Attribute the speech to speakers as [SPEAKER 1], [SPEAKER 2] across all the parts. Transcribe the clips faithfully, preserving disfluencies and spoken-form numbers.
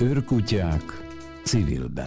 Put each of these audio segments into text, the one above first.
[SPEAKER 1] Őrkutyák civilben.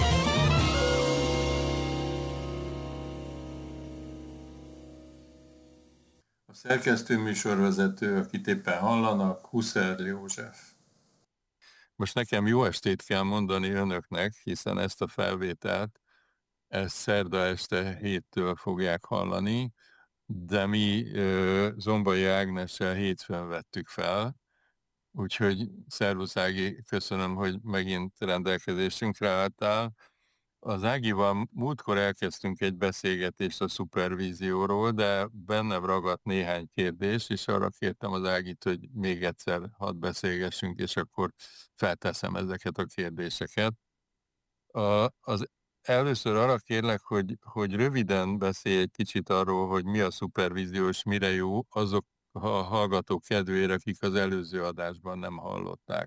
[SPEAKER 2] A szerkesztő műsorvezető, akit éppen hallanak, Huszer József. Most nekem jó estét kell mondani önöknek, hiszen ezt a felvételt ezt szerda este héttől fogják hallani, de mi Zombai Ágnessel hétfőn vettük fel, úgyhogy szervusz Ági, köszönöm, hogy megint rendelkezésünkre álltál. Az Ágival múltkor elkezdtünk egy beszélgetést a szupervízióról, de bennem ragadt néhány kérdés, és arra kértem az Ágit, hogy még egyszer hadd beszélgessünk, és akkor felteszem ezeket a kérdéseket. A, az először arra kérlek, hogy, hogy röviden beszélj egy kicsit arról, hogy mi a szupervízió, és mire jó azok a hallgatók kedvére, akik az előző adásban nem hallották.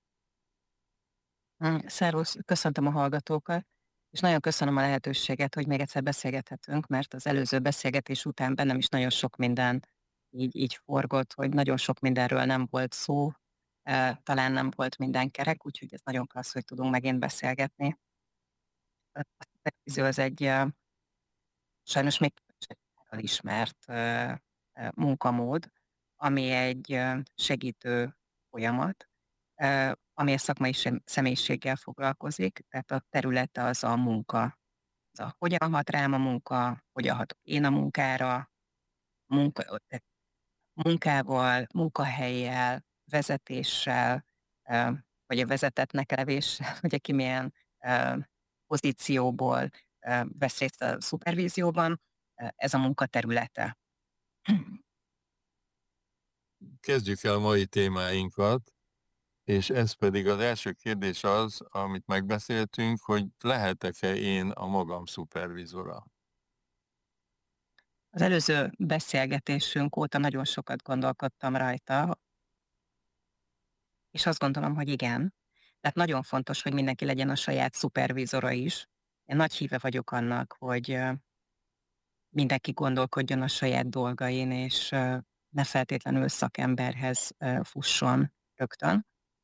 [SPEAKER 3] Szervusz, köszöntöm a hallgatókat, és nagyon köszönöm a lehetőséget, hogy még egyszer beszélgethetünk, mert az előző beszélgetés után bennem is nagyon sok minden így, így forgott, hogy nagyon sok mindenről nem volt szó, talán nem volt minden kerek, úgyhogy ez nagyon klassz, hogy tudunk megint beszélgetni. A televízió az egy sajnos még ismert munkamód, ami egy segítő folyamat, ami a szakmai személyiséggel foglalkozik, tehát a területe az a munka. Az a, hogyan hat rám a munka, hogyan hatok én a munkára, munka, munkával, munkahelyjel, vezetéssel, vagy a vezetettnek levéssel, vagy aki milyen pozícióból vesz részt a szupervízióban, ez a munka területe.
[SPEAKER 2] Kezdjük el a mai témáinkat. És ez pedig az első kérdés az, amit megbeszéltünk, hogy lehetek-e én a magam szupervizora?
[SPEAKER 3] Az előző beszélgetésünk óta nagyon sokat gondolkodtam rajta, és azt gondolom, hogy igen. Tehát nagyon fontos, hogy mindenki legyen a saját szupervizora is. Én nagy híve vagyok annak, hogy mindenki gondolkodjon a saját dolgain, és ne feltétlenül szakemberhez fusson rögtön.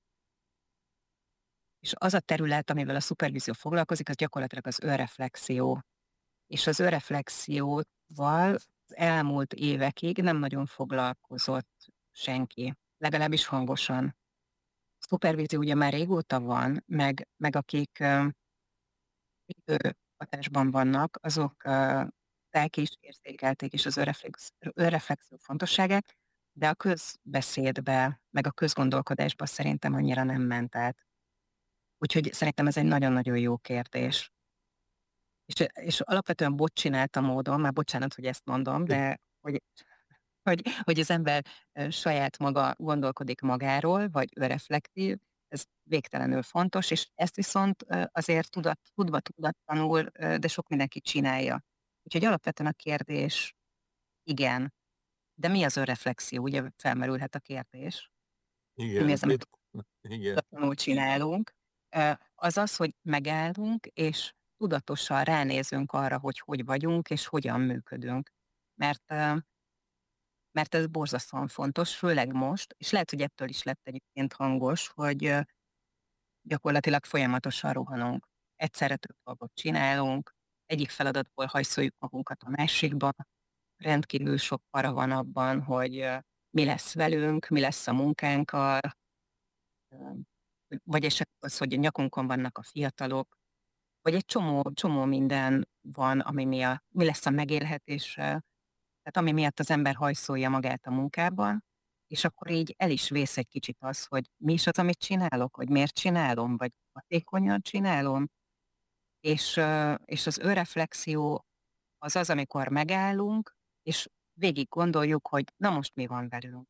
[SPEAKER 3] És az a terület, amivel a szupervízió foglalkozik, az gyakorlatilag az önreflexió. És az önreflexióval az elmúlt évekig nem nagyon foglalkozott senki, legalábbis hangosan. A szupervízió ugye már régóta van, meg, meg akik uh, hatásban vannak, azok uh, ki is érzékelték is az önreflexió fontosságát, de a közbeszédbe, meg a közgondolkodásba szerintem annyira nem ment át. Úgyhogy szerintem ez egy nagyon-nagyon jó kérdés. És, és alapvetően botcsinálta módon, már bocsánat, hogy ezt mondom, de hogy, hogy, hogy az ember saját maga gondolkodik magáról, vagy önreflektív, ez végtelenül fontos, és ezt viszont azért tudat, tudva tudatlanul, de sok mindenki csinálja. Úgyhogy alapvetően a kérdés, igen, de mi az önreflexió? Ugye felmerülhet a kérdés.
[SPEAKER 2] Igen.
[SPEAKER 3] Mi az, amit
[SPEAKER 2] igen.
[SPEAKER 3] tudatlanul csinálunk? Az az, hogy megállunk, és tudatosan ránézünk arra, hogy hogy vagyunk, és hogyan működünk. Mert, mert ez borzasztóan fontos, főleg most, és lehet, hogy ettől is lett egyébként hangos, hogy gyakorlatilag folyamatosan rohanunk. Egyszerre több dolgot csinálunk, egyik feladatból hajszoljuk magunkat a másikba, rendkívül sok para van abban, hogy mi lesz velünk, mi lesz a munkánkkal, vagy esetleg az, hogy a nyakunkon vannak a fiatalok, vagy egy csomó, csomó minden van, ami miatt, mi lesz a megélhetéssel, tehát ami miatt az ember hajszolja magát a munkában, és akkor így el is vész egy kicsit az, hogy mi is az, amit csinálok, vagy miért csinálom, vagy hatékonyan csinálom, és, és az önreflexió az az, amikor megállunk, és végig gondoljuk, hogy na most mi van velünk.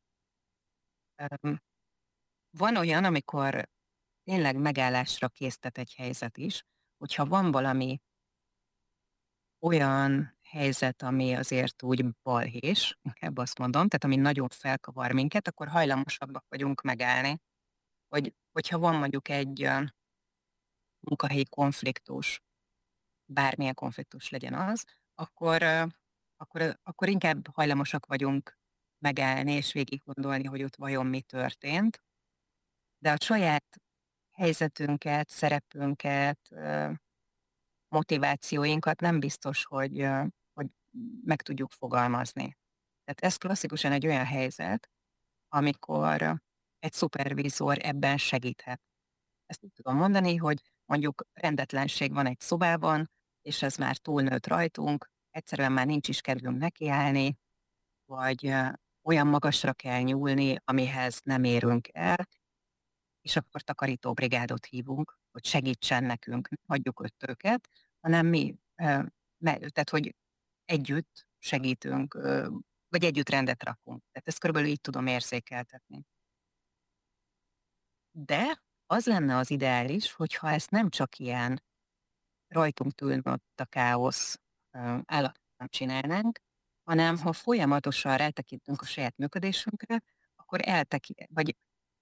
[SPEAKER 3] Van olyan, amikor tényleg megállásra késztet egy helyzet is, hogyha van valami olyan helyzet, ami azért úgy balhés, inkább azt mondom, tehát ami nagyon felkavar minket, akkor hajlamosabbak vagyunk megállni. Hogy, hogyha van mondjuk egy uh, munkahelyi konfliktus, bármilyen konfliktus legyen az, akkor, uh, akkor, akkor inkább hajlamosak vagyunk megállni és végig gondolni, hogy ott vajon mi történt. De a saját helyzetünket, szerepünket, motivációinkat nem biztos, hogy, hogy meg tudjuk fogalmazni. Tehát ez klasszikusan egy olyan helyzet, amikor egy szupervízor ebben segíthet. Ezt úgy tudom mondani, hogy mondjuk rendetlenség van egy szobában, és ez már túlnőtt rajtunk, egyszerűen már nincs is kedvünk nekiállni, vagy olyan magasra kell nyúlni, amihez nem érünk el, és akkor takarítóbrigádot hívunk, hogy segítsen nekünk, nem hagyjuk ott őket, hanem mi, tehát hogy együtt segítünk, vagy együtt rendet rakunk. Tehát ezt körülbelül így tudom érzékeltetni. De az lenne az ideális, hogyha ezt nem csak ilyen rajtunk túlnőtt a káosz állatban csinálnánk, hanem ha folyamatosan rátekintünk a saját működésünkre, akkor eltekint, vagy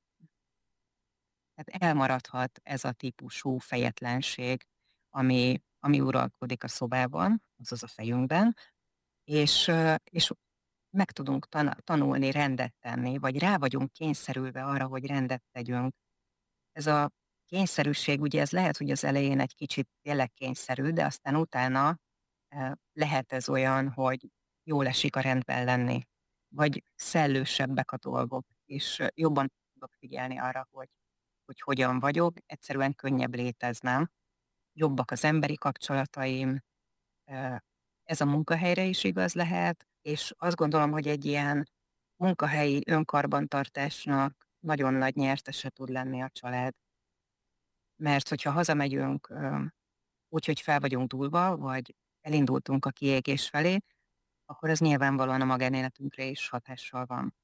[SPEAKER 3] tehát elmaradhat ez a típusú fejetlenség, ami, ami uralkodik a szobában, azaz a fejünkben, és, és meg tudunk tan- tanulni rendet tenni, vagy rá vagyunk kényszerülve arra, hogy rendet tegyünk. Ez a kényszerűség, ugye ez lehet, hogy az elején egy kicsit tényleg kényszerű, de aztán utána lehet ez olyan, hogy jól esik a rendben lenni, vagy szellősebbek a dolgok, és jobban tudok figyelni arra, hogy, hogy hogyan vagyok, egyszerűen könnyebb léteznem, jobbak az emberi kapcsolataim, ez a munkahelyre is igaz lehet, és azt gondolom, hogy egy ilyen munkahelyi önkarbantartásnak nagyon nagy nyertese tud lenni a család. Mert hogyha hazamegyünk úgy, hogy fel vagyunk dúlva, vagy elindultunk a kiégés felé, akkor ez nyilvánvalóan a magánéletünkre is hatással van.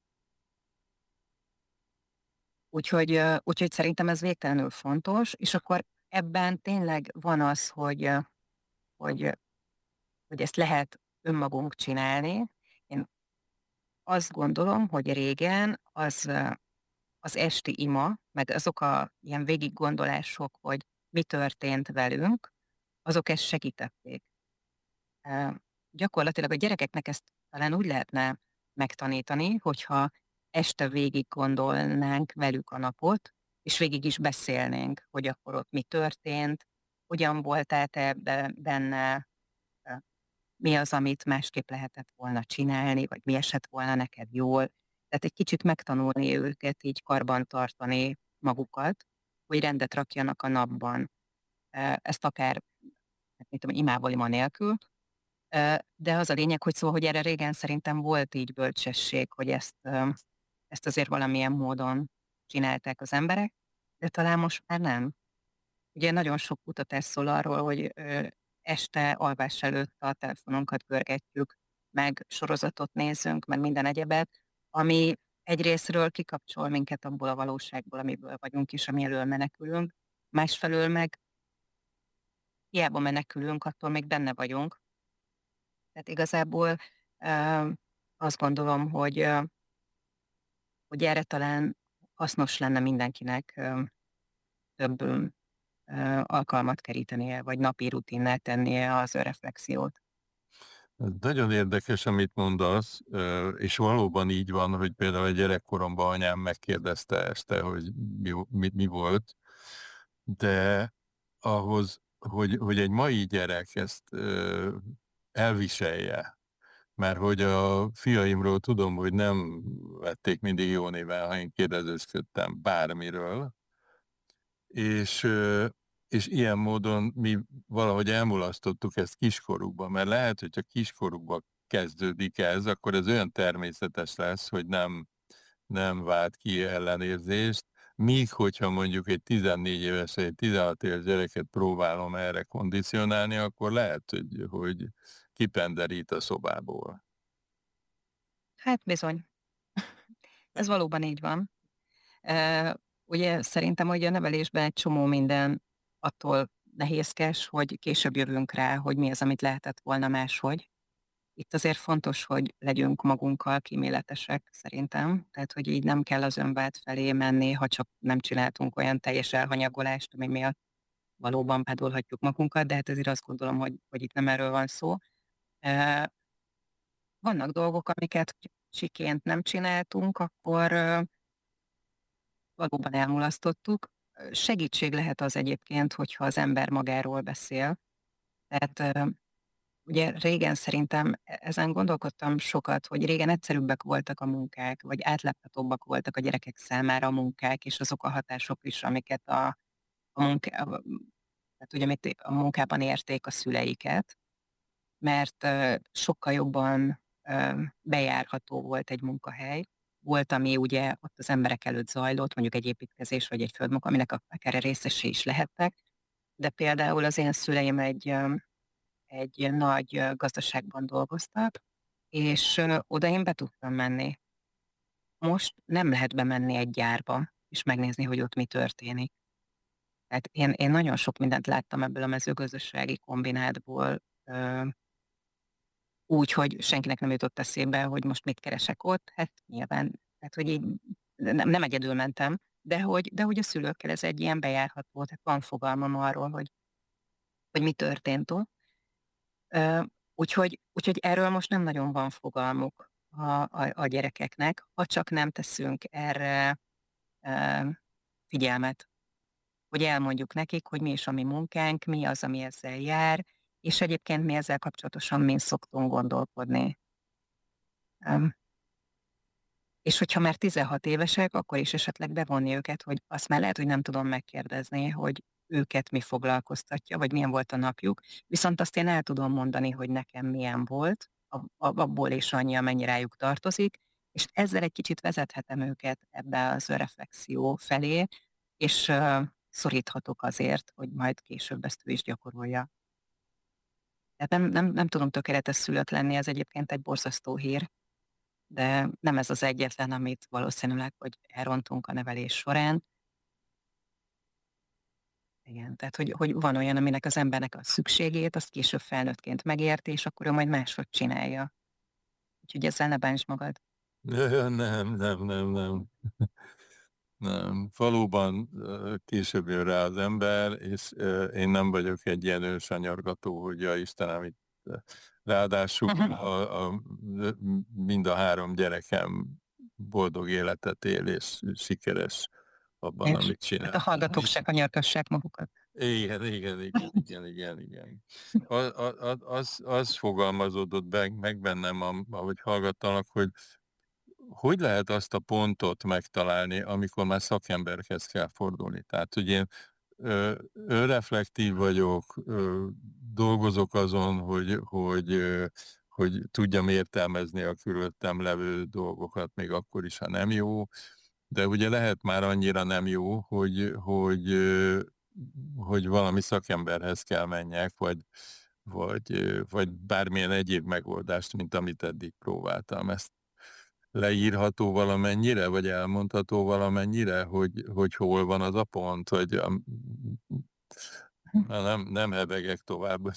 [SPEAKER 3] Úgyhogy, úgyhogy szerintem ez végtelenül fontos, és akkor ebben tényleg van az, hogy, hogy, hogy ezt lehet önmagunk csinálni. Én azt gondolom, hogy régen az, az esti ima, meg azok a ilyen végiggondolások, hogy mi történt velünk, azok ezt segítették. Gyakorlatilag a gyerekeknek ezt talán úgy lehetne megtanítani, hogyha este végig gondolnánk velük a napot, és végig is beszélnénk, hogy akkor ott mi történt, hogyan voltál te benne, mi az, amit másképp lehetett volna csinálni, vagy mi esett volna neked jól. Tehát egy kicsit megtanulni őket, így karban tartani magukat, hogy rendet rakjanak a napban. Ezt akár, mit tudom, imával ima nélkül, de az a lényeg, hogy szóval, hogy erre régen szerintem volt így bölcsesség, hogy ezt, ezt azért valamilyen módon csinálták az emberek, de talán most már nem. Ugye nagyon sok kutatás szól arról, hogy este alvás előtt a telefonunkat görgetjük, meg sorozatot nézzünk, meg minden egyebet, ami egyrészről kikapcsol minket abból a valóságból, amiből vagyunk és ami elől menekülünk, másfelől meg hiába menekülünk, attól még benne vagyunk. Tehát igazából azt gondolom, hogy, hogy erre talán hasznos lenne mindenkinek több alkalmat kerítenie, vagy napi rutinnel tennie az önreflexiót.
[SPEAKER 2] Nagyon érdekes, amit mondasz, és valóban így van, hogy például a gyerekkoromban anyám megkérdezte este, hogy mi, mi, mi volt, de ahhoz, hogy, hogy egy mai gyerek ezt elviselje, mert hogy a fiaimról tudom, hogy nem vették mindig jó néven, ha én kérdezősködtem bármiről, és, és ilyen módon mi valahogy elmulasztottuk ezt kiskorukban, mert lehet, hogyha kiskorukban kezdődik ez, akkor ez olyan természetes lesz, hogy nem, nem vált ki ellenérzést, míg hogyha mondjuk egy tizennégy éves, egy tizenhat éves gyereket próbálom erre kondicionálni, akkor lehet, hogy, hogy kipenderít a szobából.
[SPEAKER 3] Hát bizony. Ez valóban így van. Uh, ugye szerintem, hogy a nevelésben egy csomó minden attól nehézkes, hogy később jövünk rá, hogy mi az, amit lehetett volna máshogy. Itt azért fontos, hogy legyünk magunkkal kíméletesek szerintem, tehát hogy így nem kell az önvád felé menni, ha csak nem csináltunk olyan teljes elhanyagolást, ami miatt valóban pádolhatjuk magunkat, de hát ezért azt gondolom, hogy, hogy itt nem erről van szó. Uh, vannak dolgok, amiket siként nem csináltunk, akkor uh, valóban elmulasztottuk. segítség lehet az egyébként, hogyha az ember magáról beszél. Tehát ugye régen szerintem ezen gondolkodtam sokat, hogy régen egyszerűbbek voltak a munkák, vagy átláthatóbbak voltak a gyerekek számára a munkák, és azok a hatások is, amiket a, a, munká, tehát ugye, amit a munkában érték a szüleiket, mert sokkal jobban bejárható volt egy munkahely. Volt, ami ugye ott az emberek előtt zajlott, mondjuk egy építkezés vagy egy földmunka, aminek akár részesé is lehettek, de például az én szüleim egy, egy nagy gazdaságban dolgoztak, és oda én be tudtam menni. Most nem lehet bemenni egy gyárba, és megnézni, hogy ott mi történik. Tehát én, én nagyon sok mindent láttam ebből a mezőgazdasági kombinátból, úgy, hogy senkinek nem jutott eszébe, hogy most mit keresek ott. Hát nyilván, tehát hogy így nem, nem egyedül mentem, de hogy, de hogy a szülőkkel ez egy ilyen bejárható, tehát van fogalmam arról, hogy, hogy mi történt ott. Úgyhogy, úgyhogy erről most nem nagyon van fogalmuk a, a, a gyerekeknek, ha csak nem teszünk erre figyelmet, hogy elmondjuk nekik, hogy mi is a mi munkánk, mi az, ami ezzel jár, és egyébként mi ezzel kapcsolatosan mind szoktunk gondolkodni. Um, és hogyha már tizenhat évesek, akkor is esetleg bevonni őket, hogy azt már lehet, hogy nem tudom megkérdezni, hogy őket mi foglalkoztatja, vagy milyen volt a napjuk, viszont azt én el tudom mondani, hogy nekem milyen volt, abból és annyi, amennyi rájuk tartozik, és ezzel egy kicsit vezethetem őket ebbe az önreflexió felé, és uh, szoríthatok azért, hogy majd később ezt ő is gyakorolja. Tehát nem, nem, nem tudom tökéletes szülött lenni, ez egyébként egy borzasztó hír, de nem ez az egyetlen, amit valószínűleg, hogy elrontunk a nevelés során. Igen, tehát hogy, hogy van olyan, aminek az embernek a szükségét, azt később felnőttként megérti, és akkor ő majd máshogy csinálja. Úgyhogy ezzel ne bánts magad.
[SPEAKER 2] Nem, nem, nem, nem, nem. Nem, valóban később jön rá az ember, és én nem vagyok egy ilyen ősanyargató, hogy ja Istenem, itt ráadásul a, a, mind a három gyerekem boldog életet él, és sikeres abban, és amit csinál.
[SPEAKER 3] Hát a hallgatók se kanyargassák magukat.
[SPEAKER 2] Igen, igen, igen, igen, igen, igen. Az, az, az fogalmazódott be, meg bennem, ahogy hallgattalak, hogy hogy lehet azt a pontot megtalálni, amikor már szakemberhez kell fordulni? Tehát, hogy én önreflektív vagyok, ö, dolgozok azon, hogy, hogy, ö, hogy tudjam értelmezni a körülöttem levő dolgokat, még akkor is, ha nem jó, de ugye lehet már annyira nem jó, hogy, hogy, ö, hogy valami szakemberhez kell menjek, vagy, vagy, vagy bármilyen egyéb megoldást, mint amit eddig próbáltam. Ezt leírható valamennyire, vagy elmondható valamennyire, hogy, hogy hol van az a pont, hogy a, nem, nem hebegek tovább,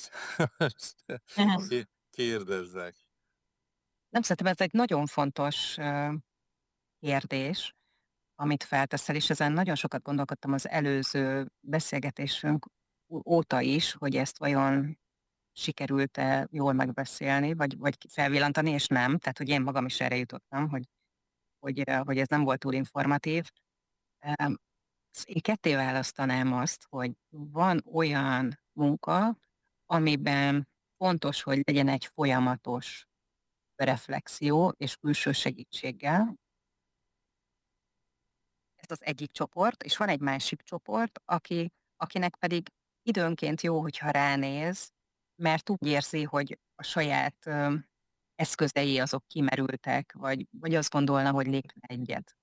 [SPEAKER 2] kérdezzek.
[SPEAKER 3] Nem, szerintem ez egy nagyon fontos kérdés, amit felteszel, és ezen nagyon sokat gondolkodtam az előző beszélgetésünk óta is, hogy ezt vajon sikerült-e jól megbeszélni, vagy, vagy felvillantani, és nem. Tehát, hogy én magam is erre jutottam, hogy, hogy, hogy ez nem volt túl informatív. Én ketté választanám azt, hogy van olyan munka, amiben fontos, hogy legyen egy folyamatos reflexió és külső segítséggel. Ez az egyik csoport, és van egy másik csoport, aki, akinek pedig időnként jó, hogyha ránéz, mert úgy érzi, hogy a saját ö, eszközei azok kimerültek, vagy, vagy azt gondolna, hogy lépne egyet.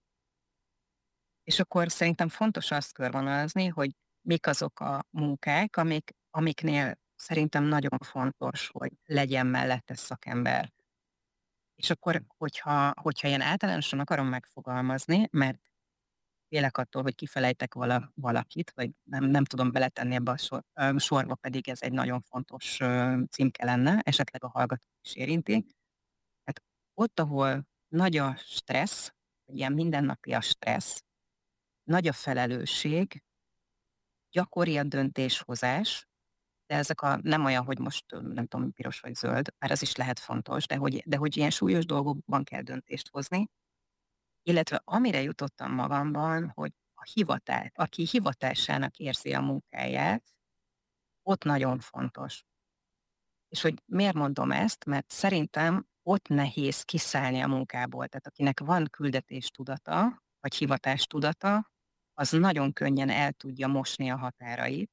[SPEAKER 3] És akkor szerintem fontos azt körvonalazni, hogy mik azok a munkák, amik, amiknél szerintem nagyon fontos, hogy legyen mellette szakember. És akkor, hogyha, hogyha ilyen általánosan akarom megfogalmazni, mert félek attól, hogy kifelejtek vala, valakit, vagy nem, nem tudom beletenni ebbe a sor, sorba, pedig ez egy nagyon fontos címke lenne, esetleg a hallgatók is érinti. Hát ott, ahol nagy a stressz, ilyen mindennapi a stressz, nagy a felelősség, gyakori a döntéshozás, de ezek a, nem olyan, hogy most nem tudom, piros vagy zöld, már az is lehet fontos, de hogy, de hogy ilyen súlyos dolgokban kell döntést hozni, illetve amire jutottam magamban, hogy a hivatás, aki hivatásának érzi a munkáját, ott nagyon fontos. És hogy miért mondom ezt? Mert szerintem ott nehéz kiszállni a munkából. Tehát akinek van küldetéstudata, vagy hivatástudata, az nagyon könnyen el tudja mosni a határait,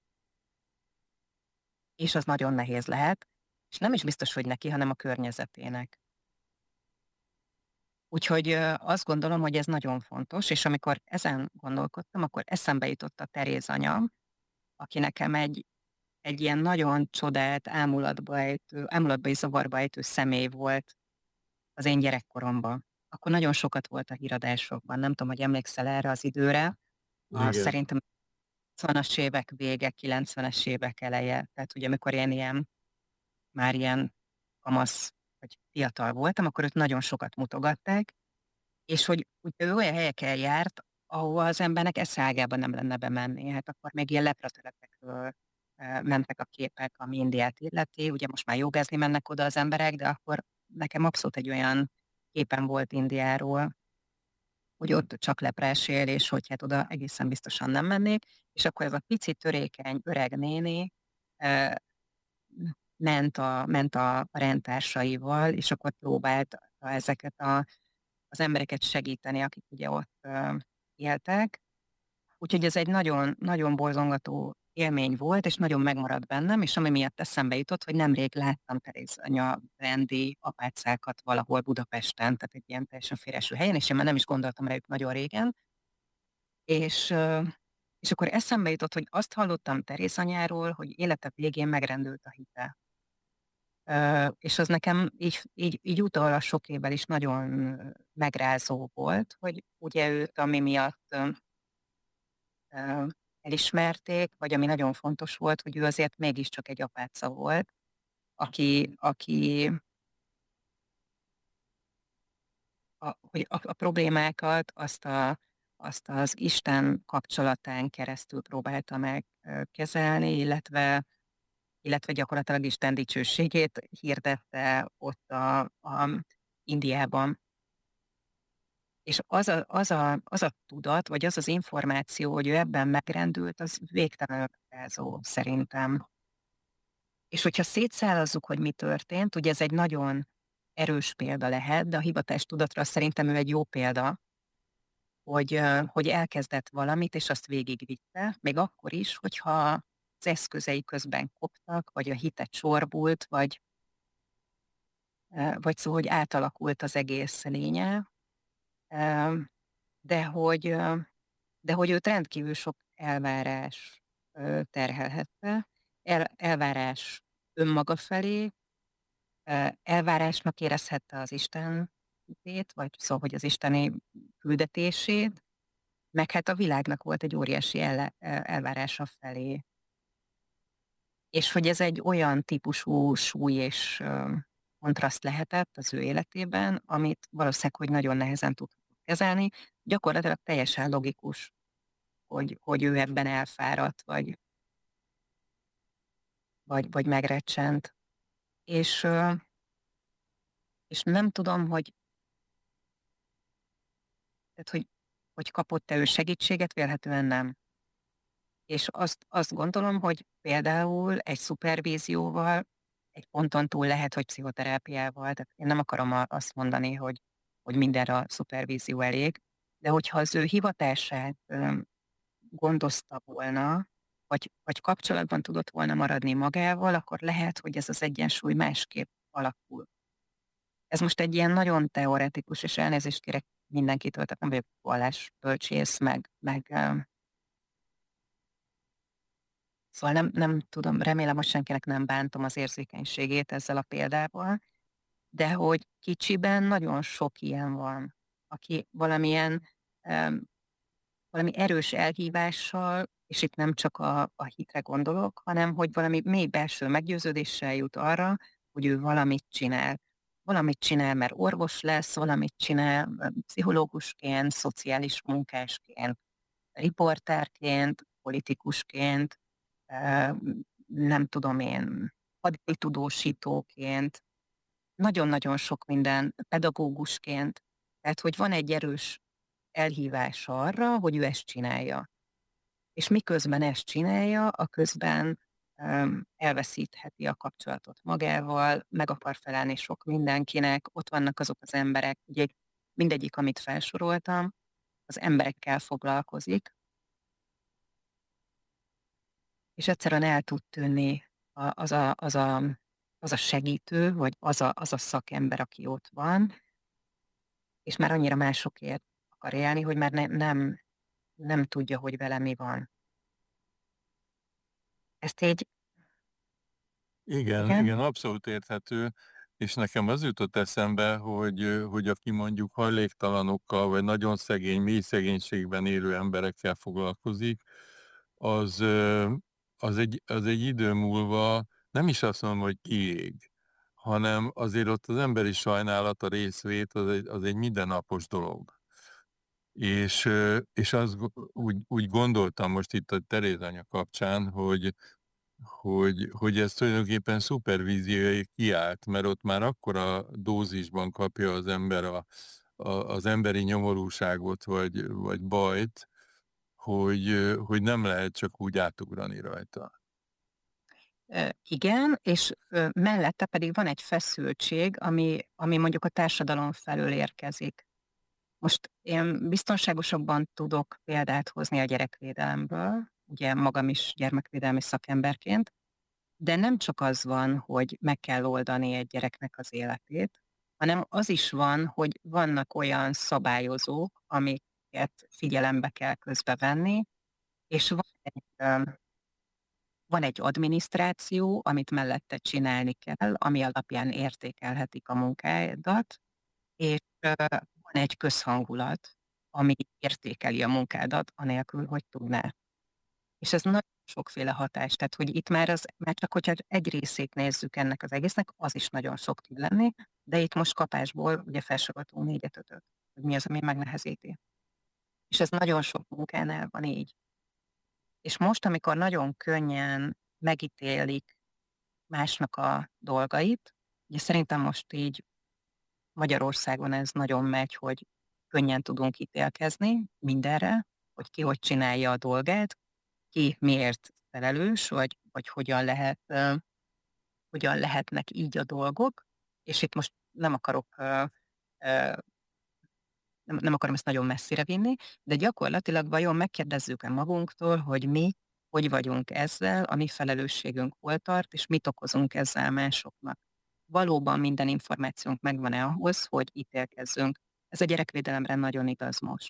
[SPEAKER 3] és az nagyon nehéz lehet, és nem is biztos, hogy neki, hanem a környezetének. Úgyhogy ö, azt gondolom, hogy ez nagyon fontos, és amikor ezen gondolkodtam, akkor eszembe jutott a Teréz anya, aki nekem egy, egy ilyen nagyon csodált, ámulatba ejtő, ámulatba és zavarba ejtő személy volt az én gyerekkoromban. Akkor nagyon sokat volt a híradásokban, nem tudom, hogy emlékszel erre az időre, a,
[SPEAKER 2] Igen.
[SPEAKER 3] szerintem nyolcvanas évek vége, kilencvenes évek eleje, tehát ugye amikor én ilyen, már ilyen kamasz, vagy fiatal voltam, akkor őt nagyon sokat mutogatták, és hogy ugye ő olyan helyeken járt, ahova az embernek eszágában nem lenne bemenni. Hát akkor még ilyen leprateletekről eh, mentek a képek, ami Indiát illeti, ugye most már jogázni mennek oda az emberek, de akkor nekem abszolút egy olyan képen volt Indiáról, hogy ott csak leprás él, és hogy hát oda egészen biztosan nem mennék, és akkor ez a pici, törékeny, öreg néni eh, ment a, ment a rendtársaival, és akkor próbált ezeket a, az embereket segíteni, akik ugye ott ö, éltek. Úgyhogy ez egy nagyon, nagyon borzongató élmény volt, és nagyon megmaradt bennem, és ami miatt eszembe jutott, hogy nemrég láttam Teréz anya rendi apácákat valahol Budapesten, tehát egy ilyen teljesen félreeső helyen, és én már nem is gondoltam rájuk nagyon régen. És, ö, és akkor eszembe jutott, hogy azt hallottam Teréz anyáról, hogy élete végén megrendült a hite. Ö, és az nekem így, így, így utólag sok évvel is nagyon megrázó volt, hogy ugye őt, ami miatt ö, ö, elismerték, vagy ami nagyon fontos volt, hogy ő azért mégiscsak egy apáca volt, aki, aki a, hogy a, a problémákat azt, a, azt az Isten kapcsolatán keresztül próbálta meg ö, kezelni, illetve illetve gyakorlatilag Isten dicsőségét hirdette ott a, a Indiában. És az a, az, a, az a tudat, vagy az az információ, hogy ő ebben megrendült, az végtelenül rázó szerintem. És hogyha szétszállazzuk, hogy mi történt, ugye ez egy nagyon erős példa lehet, de a hivatástudatra szerintem ő egy jó példa, hogy, ö, hogy elkezdett valamit, és azt végigvitte, még akkor is, hogyha az eszközei közben koptak, vagy a hite csorbult, vagy, ö, vagy szó, hogy átalakult az egész lénye, ö, de hogy, ö, de hogy őt rendkívül sok elvárás ö, terhelhette, el, elvárás önmaga felé, ö, elvárásnak érezhette az Isten hitét, vagy szóval, hogy az isteni küldetését, meg hát a világnak volt egy óriási el, elvárása felé. És hogy ez egy olyan típusú súly és ö, kontraszt lehetett az ő életében, amit valószínűleg, hogy nagyon nehezen tudtuk kezelni. Gyakorlatilag teljesen logikus, hogy, hogy ő ebben elfáradt, vagy, vagy, vagy megrecsent. És, ö, és nem tudom, hogy, tehát, hogy, hogy kapott-e ő segítséget, vélhetően nem. És azt, azt gondolom, hogy például egy szupervízióval egy ponton túl lehet, hogy pszichoterápiával, tehát én nem akarom a- azt mondani, hogy, hogy mindenre a szupervízió elég, de hogyha az ő hivatását ö, gondozta volna, vagy, vagy kapcsolatban tudott volna maradni magával, akkor lehet, hogy ez az egyensúly másképp alakul. Ez most egy ilyen nagyon teoretikus, és elnézést kérek mindenkitől, tehát nem vagyok vallásbölcsész, meg, meg ö, Szóval nem, nem tudom, remélem, hogy senkinek nem bántom az érzékenységét ezzel a példával, de hogy kicsiben nagyon sok ilyen van, aki valamilyen, em, valami erős elhívással, és itt nem csak a, a hitre gondolok, hanem hogy valami mély belső meggyőződéssel jut arra, hogy ő valamit csinál. Valamit csinál, mert orvos lesz, valamit csinál em, pszichológusként, szociális munkásként, riportárként, politikusként, nem tudom én, haditudósítóként, nagyon-nagyon sok minden, pedagógusként. Tehát, hogy van egy erős elhívás arra, hogy ő ezt csinálja. És miközben ezt csinálja, aközben öm, elveszítheti a kapcsolatot magával, meg akar felelni sok mindenkinek, ott vannak azok az emberek, ugye mindegyik, amit felsoroltam, az emberekkel foglalkozik, és egyszerűen el tud tűnni a- az a, az a, az a segítő, vagy az a, az a szakember, aki ott van, és már annyira másokért akar élni, hogy már ne, nem, nem tudja, hogy vele mi van. Ezt így,
[SPEAKER 2] Igen,
[SPEAKER 3] igen?
[SPEAKER 2] igen, abszolút érthető, és nekem az jutott eszembe, hogy, ö, hogy aki mondjuk hajléktalanokkal, vagy nagyon szegény, mély szegénységben élő emberekkel foglalkozik, az, ö, az egy, az egy idő múlva nem is azt mondom, hogy kiég, hanem azért ott az emberi sajnálat, a részvét, az egy, az egy mindennapos dolog. És, ö, és azt go- úgy, úgy gondoltam most itt a Teréz anya kapcsán, hogy hogy, hogy ez tulajdonképpen szupervíziói kiállt, mert ott már akkora dózisban kapja az ember a, a, az emberi nyomorúságot vagy, vagy bajt, hogy, hogy nem lehet csak úgy átugrani rajta.
[SPEAKER 3] Ö, Igen, és ö, mellette pedig van egy feszültség, ami, ami mondjuk a társadalom felől érkezik. Most én biztonságosabban tudok példát hozni a gyerekvédelemből, ugye magam is gyermekvédelmi szakemberként, de nem csak az van, hogy meg kell oldani egy gyereknek az életét, hanem az is van, hogy vannak olyan szabályozók, amiket figyelembe kell közbevenni, és van egy, ö, van egy adminisztráció, amit mellette csinálni kell, ami alapján értékelhetik a munkádat, és ö, van egy közhangulat, ami értékeli a munkádat, anélkül, hogy tudná. És ez nagyon sokféle hatás, tehát hogy itt már, az, már csak, hogyha egy részét nézzük ennek az egésznek, az is nagyon sok tud lenni, de itt most kapásból ugye felsoroltunk négyet, ötöt, hogy mi az, ami megnehezíti. És ez nagyon sok munkánál van így. És most, amikor nagyon könnyen megítélik másnak a dolgait, ugye szerintem most így Magyarországon ez nagyon megy, hogy könnyen tudunk ítélkezni mindenre, hogy ki hogy csinálja a dolgát, ki miért felelős, vagy, vagy hogyan lehet, ö, hogyan lehetnek így a dolgok, és itt most nem akarok, ö, ö, nem, nem akarom ezt nagyon messzire vinni, de gyakorlatilag vajon megkérdezzük-e magunktól, hogy mi hogy vagyunk ezzel, a mi felelősségünk hol tart, és mit okozunk ezzel másoknak. Valóban minden információnk megvan-e ahhoz, hogy ítélkezzünk. Ez a gyerekvédelemre nagyon igaz most.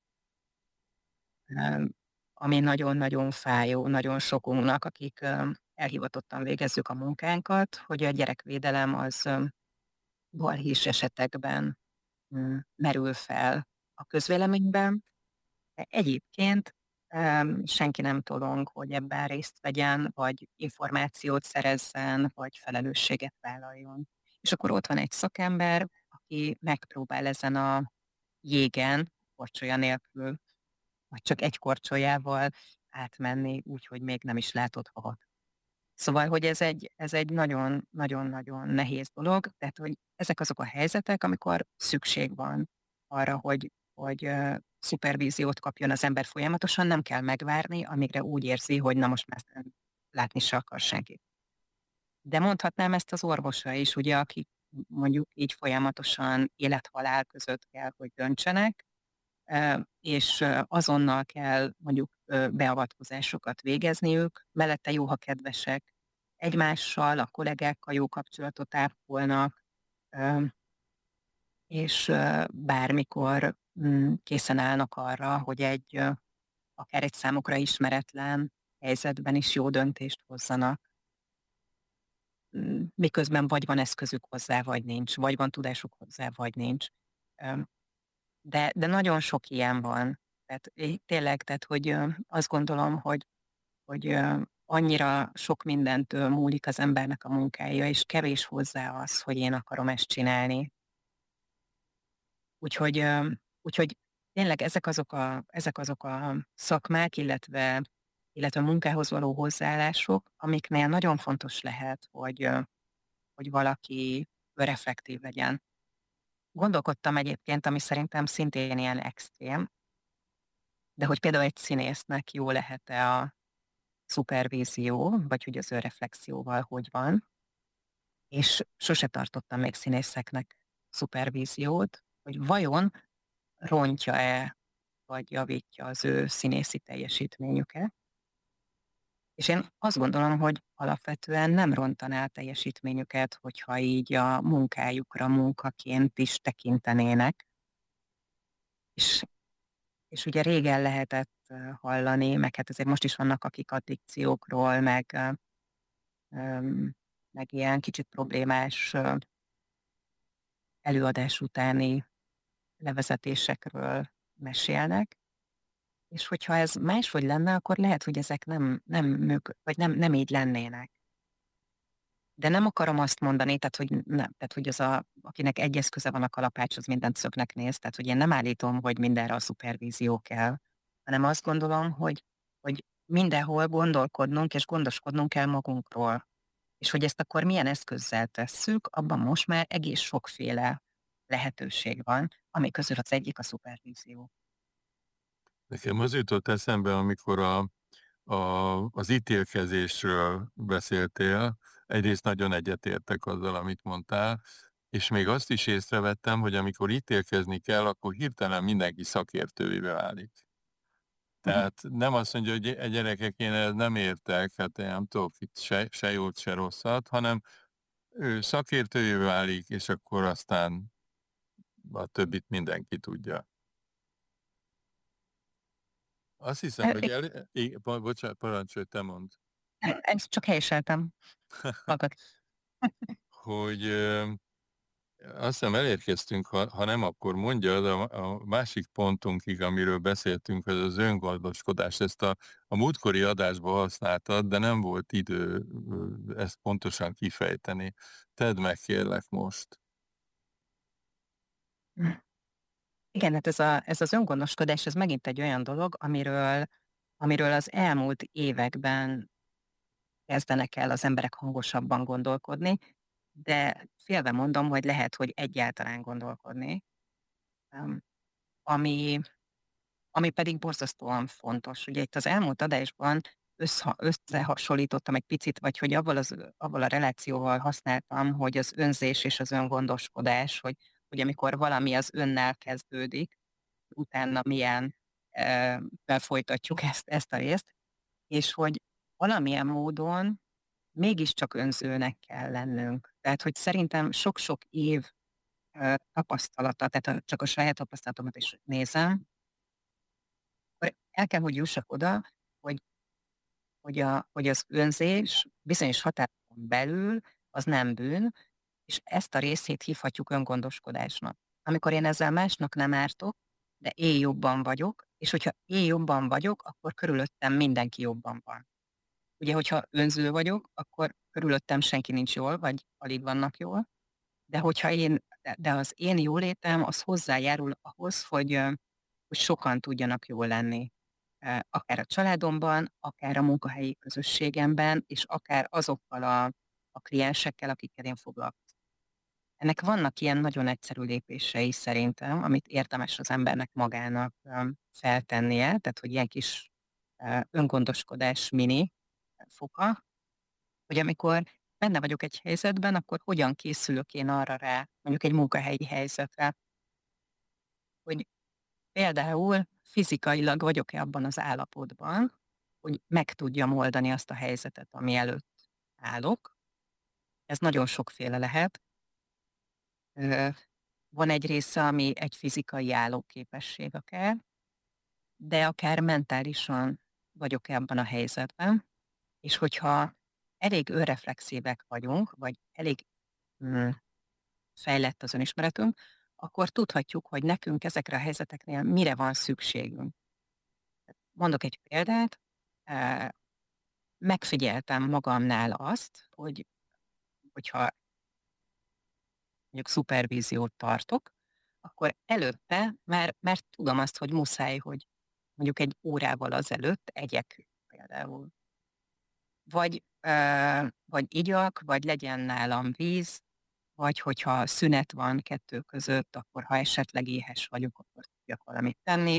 [SPEAKER 3] Ö, Ami nagyon-nagyon fájó, nagyon sokunknak, akik ö, elhivatottan végezzük a munkánkat, hogy a gyerekvédelem az ö, balhés esetekben mm, merül fel a közvéleményben, de egyébként em, senki nem tolong, hogy ebben részt vegyen, vagy információt szerezzen, vagy felelősséget vállaljon. És akkor ott van egy szakember, aki megpróbál ezen a jégen, korcsolya nélkül, vagy csak egy korcsolyával átmenni, úgyhogy még nem is látod havat. Szóval, hogy ez egy, ez egy nagyon, nagyon-nagyon nehéz dolog, tehát, hogy ezek azok a helyzetek, amikor szükség van arra, hogy, hogy uh, szupervíziót kapjon az ember folyamatosan, nem kell megvárni, amígre úgy érzi, hogy na most már nem látni se akar senkit. De mondhatnám ezt az orvosra is, ugye, akik mondjuk így folyamatosan élet-halál között kell, hogy döntsenek, ö, és ö, azonnal kell mondjuk ö, beavatkozásokat végezniük, mellette jó, ha kedvesek egymással, a kollégákkal jó kapcsolatot ápolnak, ö, és ö, bármikor mm, készen állnak arra, hogy egy ö, akár egy számukra ismeretlen helyzetben is jó döntést hozzanak. Mm, Miközben vagy van eszközük hozzá, vagy nincs, vagy van tudásuk hozzá, vagy nincs. Ö, De, de nagyon sok ilyen van. Tehát é- tényleg, tehát hogy ö, azt gondolom, hogy, hogy ö, annyira sok mindentől múlik az embernek a munkája, és kevés hozzá az, hogy én akarom ezt csinálni. Úgyhogy, ö, úgyhogy tényleg ezek azok a, ezek azok a szakmák, illetve, illetve a munkához való hozzáállások, amiknél nagyon fontos lehet, hogy, ö, hogy valaki reflektív legyen. Gondolkodtam egyébként, ami szerintem szintén ilyen extrém, de hogy például egy színésznek jó lehet-e a szupervízió, vagy hogy az önreflexióval hogy van, és sose tartottam még színészeknek szupervíziót, hogy vajon rontja-e, vagy javítja az ő színészi teljesítményüket. És én azt gondolom, hogy alapvetően nem rontaná a teljesítményüket, hogyha így a munkájukra munkaként is tekintenének. És, és ugye régen lehetett ö, hallani, meg hát azért most is vannak, akik addikciókról, meg, ö, öm, meg ilyen kicsit problémás ö, előadás utáni levezetésekről mesélnek. És hogyha ez máshogy lenne, akkor lehet, hogy ezek nem, nem működ, vagy nem, nem így lennének. De nem akarom azt mondani, tehát hogy, nem, tehát, hogy az, a, akinek egy eszköze van a kalapács, az mindent szögnek néz, tehát hogy én nem állítom, hogy mindenre a szupervízió kell, hanem azt gondolom, hogy, hogy mindenhol gondolkodnunk és gondoskodnunk kell magunkról. És hogy ezt akkor milyen eszközzel tesszük, abban most már egész sokféle lehetőség van, ami közül az egyik a szupervízió.
[SPEAKER 2] Nekem az jutott eszembe, amikor a, a, az ítélkezésről beszéltél, egyrészt nagyon egyetértek azzal, amit mondtál, és még azt is észrevettem, hogy amikor ítélkezni kell, akkor hirtelen mindenki szakértővé válik.
[SPEAKER 3] Mhm.
[SPEAKER 2] Tehát nem azt mondja, hogy egy gyerekek, én ezt nem értek, hát én nem tudok itt se, se jót, se rosszat, hanem ő szakértővé válik, és akkor aztán a többit mindenki tudja. Azt hiszem,
[SPEAKER 3] E-
[SPEAKER 2] hogy
[SPEAKER 3] e-
[SPEAKER 2] el... é, bo- bocsánat, parancsolj, te mondd.
[SPEAKER 3] Ezt csak helyeseltem magad.
[SPEAKER 2] Hogy ö, azt hiszem elérkeztünk, ha, ha nem, akkor mondjad a, a másik pontunkig, amiről beszéltünk, az az öngondoskodás. Ezt a, a múltkori adásban használtad, de nem volt idő ö, ezt pontosan kifejteni. Tedd meg, kérlek most.
[SPEAKER 3] Igen, hát ez, a, ez az öngondoskodás, ez megint egy olyan dolog, amiről, amiről az elmúlt években kezdenek el az emberek hangosabban gondolkodni, de félve mondom, hogy lehet, hogy egyáltalán gondolkodni, em, ami, ami pedig borzasztóan fontos. Ugye itt az elmúlt adásban összha, összehasonlítottam egy picit, vagy hogy avval, az, avval a relációval használtam, hogy az önzés és az öngondoskodás, hogy, hogy amikor valami az önnel kezdődik, utána milyen eh, folytatjuk ezt, ezt a részt, és hogy valamilyen módon mégiscsak önzőnek kell lennünk. Tehát, hogy szerintem sok-sok év ö, tapasztalata, tehát ha csak a saját tapasztalatomat is nézem, akkor el kell, hogy jussak oda, hogy, hogy, a, hogy az önzés bizonyos határokon belül az nem bűn, és ezt a részét hívhatjuk öngondoskodásnak. Amikor én ezzel másnak nem ártok, de én jobban vagyok, és hogyha én jobban vagyok, akkor körülöttem mindenki jobban van. Ugye, hogyha önző vagyok, akkor körülöttem senki nincs jól, vagy alig vannak jól, de hogyha én, de de az én jólétem az hozzájárul ahhoz, hogy, ö, hogy sokan tudjanak jól lenni. Ö, Akár a családomban, akár a munkahelyi közösségemben, és akár azokkal a, a kliensekkel, akikkel én foglalkozom. Ennek vannak ilyen nagyon egyszerű lépései szerintem, amit érdemes az embernek magának ö, feltennie, tehát hogy ilyen kis ö, öngondoskodás mini foka, hogy amikor benne vagyok egy helyzetben, akkor hogyan készülök én arra rá, mondjuk egy munkahelyi helyzetre, hogy például fizikailag vagyok-e abban az állapotban, hogy meg tudjam oldani azt a helyzetet, ami előtt állok. Ez nagyon sokféle lehet. Ö, Van egy része, ami egy fizikai állóképesség akár, de akár mentálisan vagyok ebben a helyzetben, és hogyha elég önreflexívek vagyunk, vagy elég mm, fejlett az önismeretünk, akkor tudhatjuk, hogy nekünk ezekre a helyzeteknél mire van szükségünk. Mondok egy példát, eh, megfigyeltem magamnál azt, hogy hogyha mondjuk szupervíziót tartok, akkor előtte már, már tudom azt, hogy muszáj, hogy mondjuk egy órával azelőtt egyek például. Vagy, eh, vagy igyak, vagy legyen nálam víz, vagy hogyha szünet van kettő között, akkor ha esetleg éhes vagyok, akkor tudjak valamit tenni.